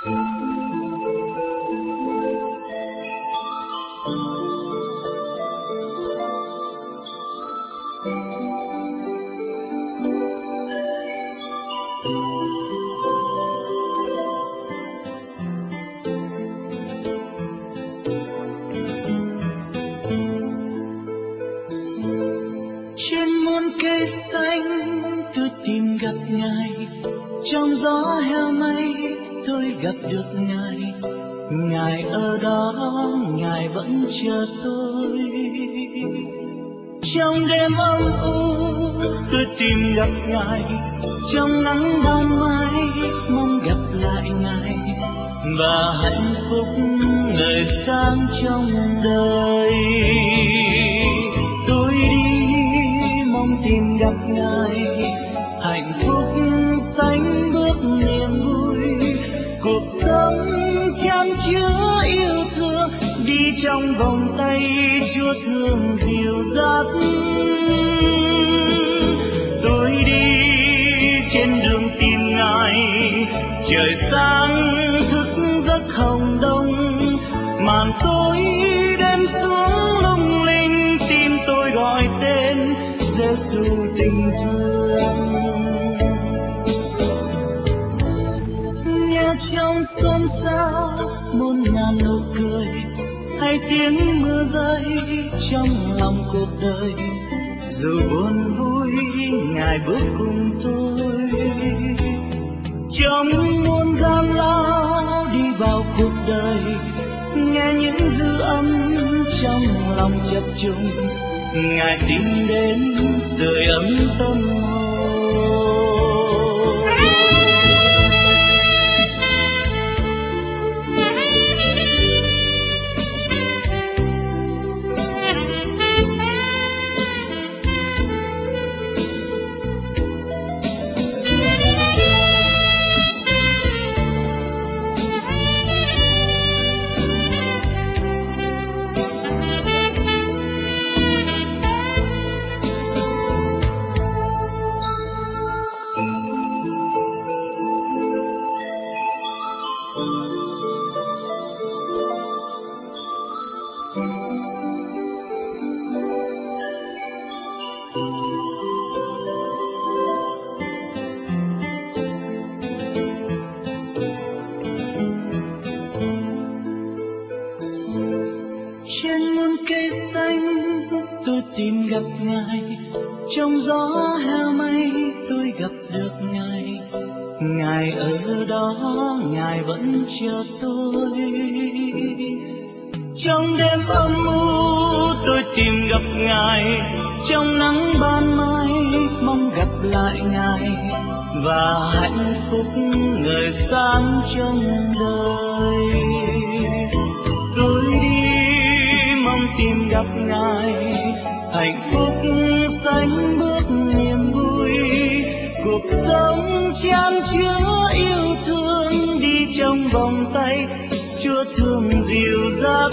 Trên muôn cây xanh tôi tìm gặp Ngài, trong gió heo mây tôi gặp được Ngài. Ngài ở đó, Ngài vẫn chờ tôi. Trong đêm âm u tôi tìm gặp Ngài, trong nắng ban mai mong gặp lại Ngài. Và hạnh phúc ngời sáng trong đời. Tôi đi mong tìm gặp Ngài, hạnh phúc sánh bước niềm vui. Cuộc sống chan chứa yêu thương, đi trong vòng tay Chúa thương dìu dắt. Tôi đi trên đường tìm Ngài, trời sáng thức giấc hồng đông. Màn tối đêm xuống lung linh, tim tôi gọi tên Giêsu tình thương. Nghe trong xôn xao muôn ngàn nụ cười, hay tiếng mưa rơi trong lòng cuộc đời. Dù buồn vui Ngài bước cùng tôi, trong muôn gian lao đi vào cuộc đời. Nghe những dư âm trong lòng chập trùng, Ngài tìm đến sưởi ấm tâm hồn. Trên muôn cây xanh tôi tìm gặp Ngài, trong gió heo mây tôi gặp được Ngài. Ngài ở đó, Ngài vẫn chờ tôi. Trong đêm âm u tôi tìm gặp Ngài, trong nắng ban mai mong gặp lại Ngài. Và hạnh phúc ngời sáng trong đời. Tôi đi mong tìm gặp Ngài, hạnh phúc sánh bước niềm vui. Cuộc sống chan chứa yêu thương, đi trong vòng tay Chúa thương dìu dắt.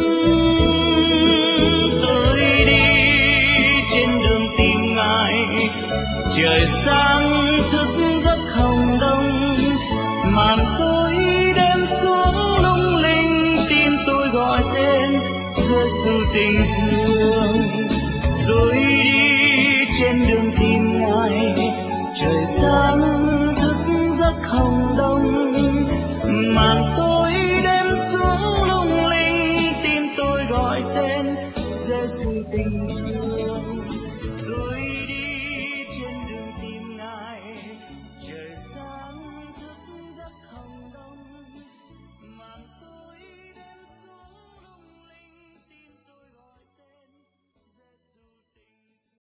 Tôi đi trên đường tìm Ngài, trời sáng thức giấc hồng đông. Màn tối đêm xuống lung linh, tim tôi gọi tên Giêsu tình thương. Tôi đi trên đường tìm Ngài, trời sáng thức giấc hồng đông. Màn tối đêm xuống lung linh, tim tôi gọi tên Giêsu tình thương.